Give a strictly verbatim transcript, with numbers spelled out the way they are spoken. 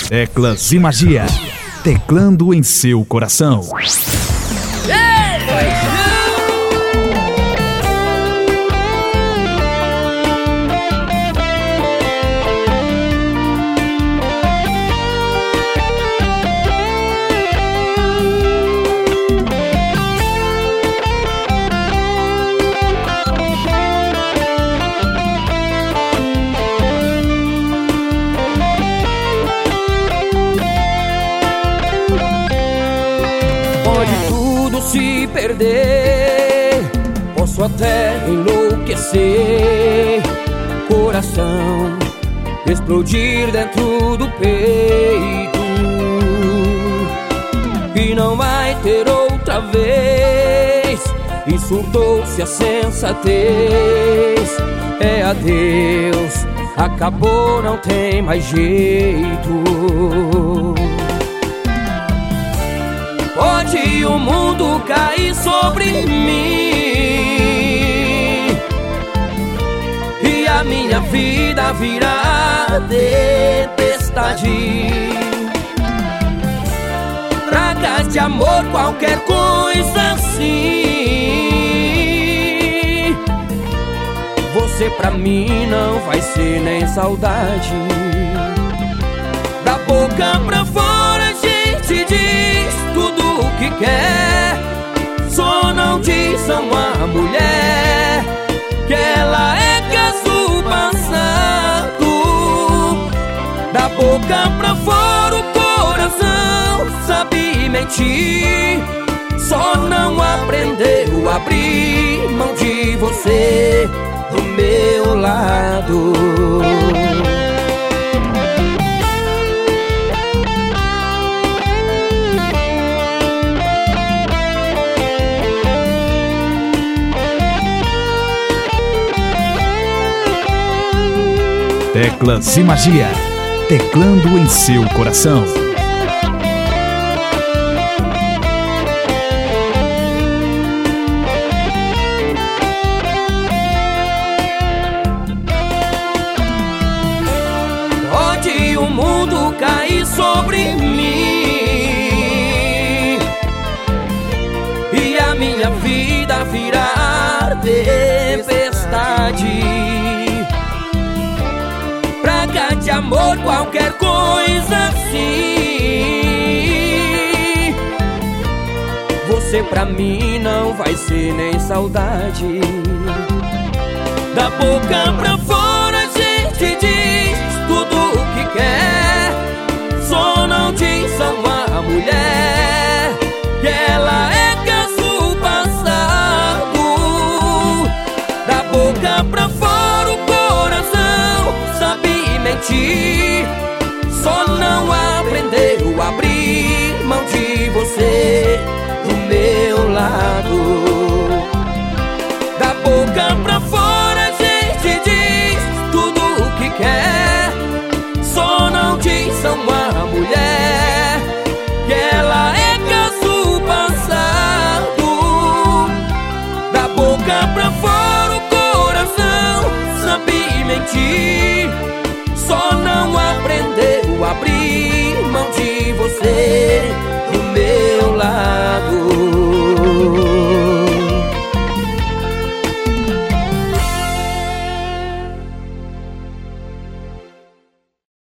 Teclas e Magia, teclando em seu coração. Se perder, posso até enlouquecer, coração explodir dentro do peito, e não vai ter outra vez. E surtou-se a sensatez, é adeus, acabou, não tem mais jeito. Pode o mundo cair sobre mim e a minha vida virar tempestade, pragas de amor, qualquer coisa assim. Você pra mim não vai ser nem saudade. Da boca pra fora a gente diz tudo o que quer, só não diz a uma mulher que ela é caso passado. Da boca pra fora o coração sabe mentir, só não aprendeu a abrir mão de você do meu lado. Teclas e Magia, teclando em seu coração. Pode o mundo cair sobre mim e a minha vida virar tempestade, praga de amor, qualquer coisa assim. Você pra mim não vai ser nem saudade. Da boca pra fora a gente diz tudo o que quer, só não diz a uma mulher que ela é caso passado. Da boca pra fora o coração sabe mentir, só não aprendeu a abrir mão de você do meu lado. Da boca pra fora a gente diz tudo o que quer, só não diz a uma